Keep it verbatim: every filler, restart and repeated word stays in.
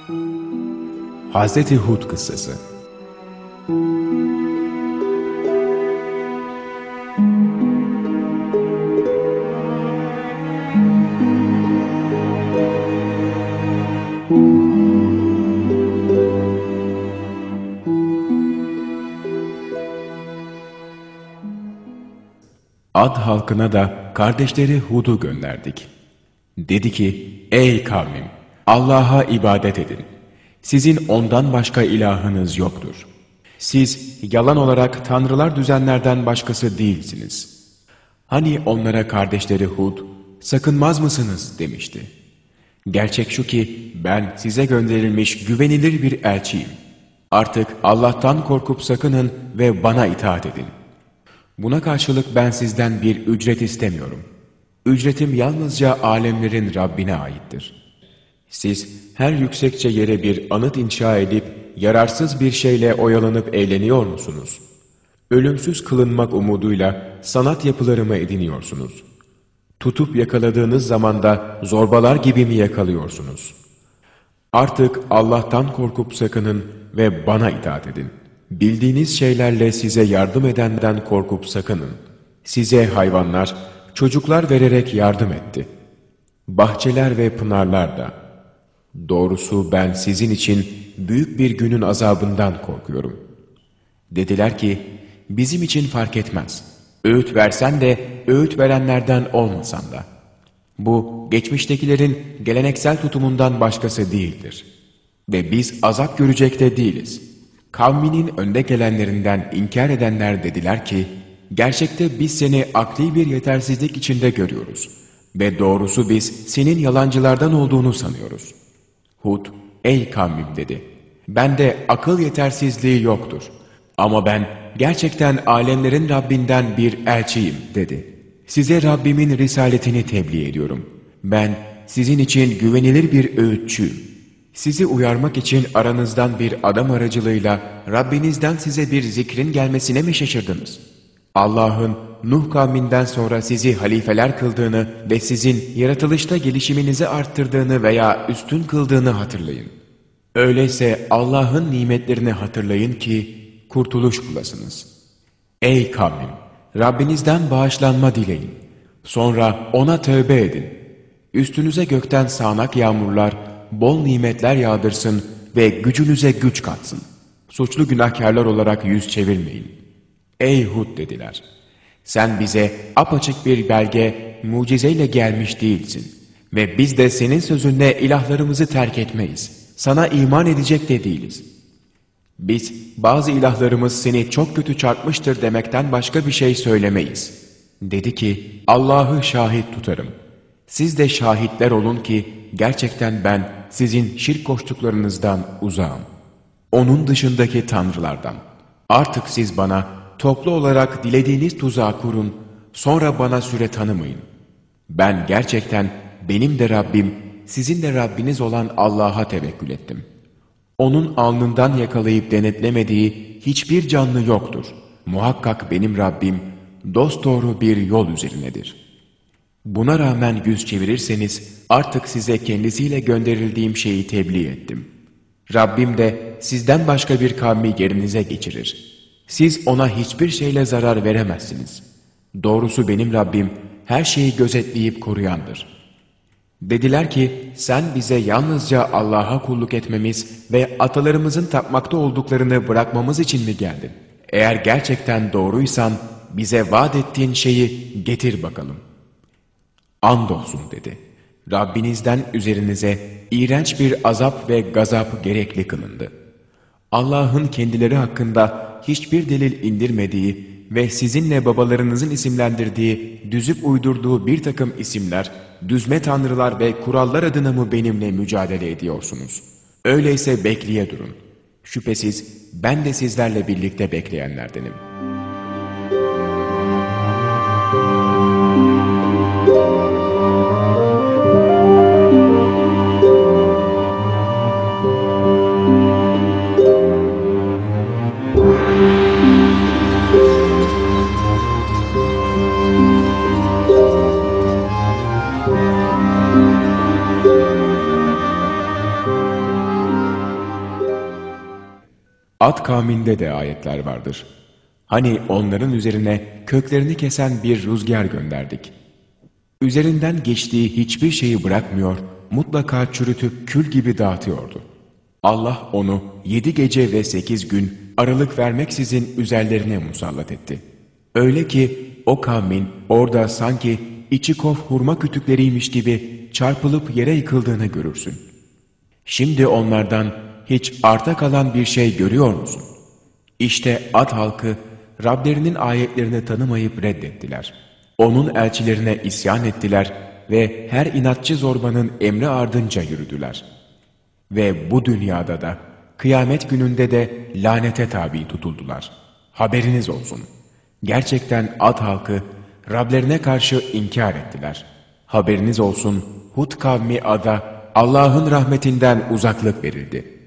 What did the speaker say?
Hazreti Hud Kıssası. Ad halkına da kardeşleri Hud'u gönderdik. Dedi ki, ey kavmim! Allah'a ibadet edin. Sizin ondan başka ilahınız yoktur. Siz yalan olarak tanrılar düzenlerden başkası değilsiniz. Hani onlara kardeşleri Hud, sakınmaz mısınız demişti. Gerçek şu ki ben size gönderilmiş güvenilir bir elçiyim. Artık Allah'tan korkup sakının ve bana itaat edin. Buna karşılık ben sizden bir ücret istemiyorum. Ücretim yalnızca alemlerin Rabbine aittir. Siz her yüksekçe yere bir anıt inşa edip yararsız bir şeyle oyalanıp eğleniyor musunuz? Ölümsüz kılınmak umuduyla sanat yapılarımı ediniyorsunuz. Tutup yakaladığınız zaman da zorbalar gibi mi yakalıyorsunuz? Artık Allah'tan korkup sakının ve bana itaat edin. Bildiğiniz şeylerle size yardım edenden korkup sakının. Size hayvanlar, çocuklar vererek yardım etti. Bahçeler ve pınarlar da. Doğrusu ben sizin için büyük bir günün azabından korkuyorum. Dediler ki, bizim için fark etmez. Öğüt versen de, öğüt verenlerden olmasan da. Bu, geçmiştekilerin geleneksel tutumundan başkası değildir. Ve biz azap görecek de değiliz. Kavminin önde gelenlerinden inkar edenler dediler ki, gerçekte biz seni akli bir yetersizlik içinde görüyoruz. Ve doğrusu biz senin yalancılardan olduğunu sanıyoruz. Hud, ey kavmim dedi. Bende akıl yetersizliği yoktur. Ama ben gerçekten alemlerin Rabbinden bir elçiyim dedi. Size Rabbimin risaletini tebliğ ediyorum. Ben sizin için güvenilir bir öğütçüyüm. Sizi uyarmak için aranızdan bir adam aracılığıyla Rabbinizden size bir zikrin gelmesine mi şaşırdınız? Allah'ın Nuh kavminden sonra sizi halifeler kıldığını ve sizin yaratılışta gelişiminizi arttırdığını veya üstün kıldığını hatırlayın. Öyleyse Allah'ın nimetlerini hatırlayın ki kurtuluş bulasınız. Ey kavmim! Rabbinizden bağışlanma dileyin. Sonra ona tövbe edin. Üstünüze gökten sağanak yağmurlar, bol nimetler yağdırsın ve gücünüze güç katsın. Suçlu günahkarlar olarak yüz çevirmeyin. Ey Hud dediler. Sen bize apaçık bir belge, mucizeyle gelmiş değilsin. Ve biz de senin sözünle ilahlarımızı terk etmeyiz. Sana iman edecek de değiliz. Biz bazı ilahlarımız seni çok kötü çarpmıştır demekten başka bir şey söylemeyiz. Dedi ki Allah'ı şahit tutarım. Siz de şahitler olun ki gerçekten ben sizin şirk koştuklarınızdan uzağım. Onun dışındaki tanrılardan. Artık siz bana toplu olarak dilediğiniz tuzağı kurun, sonra bana süre tanımayın. Ben gerçekten benim de Rabbim, sizin de Rabbiniz olan Allah'a tevekkül ettim. Onun alnından yakalayıp denetlemediği hiçbir canlı yoktur. Muhakkak benim Rabbim dosdoğru bir yol üzerinedir. Buna rağmen yüz çevirirseniz artık size kendisiyle gönderildiğim şeyi tebliğ ettim. Rabbim de sizden başka bir kavmi yerinize geçirir. Siz ona hiçbir şeyle zarar veremezsiniz. Doğrusu benim Rabbim her şeyi gözetleyip koruyandır. Dediler ki sen bize yalnızca Allah'a kulluk etmemiz ve atalarımızın tapmakta olduklarını bırakmamız için mi geldin? Eğer gerçekten doğruysan bize vaat ettiğin şeyi getir bakalım. Andolsun dedi. Rabbinizden üzerinize iğrenç bir azap ve gazap gerekli kılındı. Allah'ın kendileri hakkında hiçbir delil indirmediği ve sizinle babalarınızın isimlendirdiği, düzüp uydurduğu bir takım isimler, düzme tanrılar ve kurallar adına mı benimle mücadele ediyorsunuz? Öyleyse bekleye durun. Şüphesiz ben de sizlerle birlikte bekleyenlerdenim. Ad kavminde de ayetler vardır. Hani onların üzerine köklerini kesen bir rüzgar gönderdik. Üzerinden geçtiği hiçbir şeyi bırakmıyor, mutlaka çürütüp kül gibi dağıtıyordu. Allah onu yedi gece ve sekiz gün aralık vermeksizin üzerlerine musallat etti. Öyle ki o kavmin orada sanki içi kof hurma kütükleriymiş gibi çarpılıp yere yıkıldığını görürsün. Şimdi onlardan hiç arta kalan bir şey görüyor musun? İşte Ad halkı Rablerinin ayetlerini tanımayıp reddettiler. Onun elçilerine isyan ettiler ve her inatçı zorbanın emri ardınca yürüdüler. Ve bu dünyada da, kıyamet gününde de lanete tabi tutuldular. Haberiniz olsun. Gerçekten Ad halkı Rablerine karşı inkar ettiler. Haberiniz olsun, Hud kavmi Ad'a Allah'ın rahmetinden uzaklık verildi.